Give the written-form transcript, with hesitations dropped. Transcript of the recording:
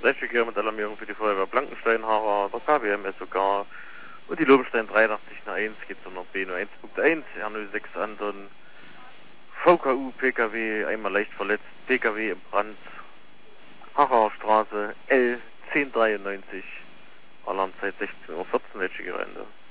Letztverkehr mit Alarmierung für die Feuerwehr Blankenstein, Haarer, der KBMS sogar. Und die Lobenstein 8301 geht zum B01.1, R06 Anton, VKU, PKW, einmal leicht verletzt, PKW im Brand, Haarer Straße, L 1093, Alarmzeit 16:14 Uhr, Gelände.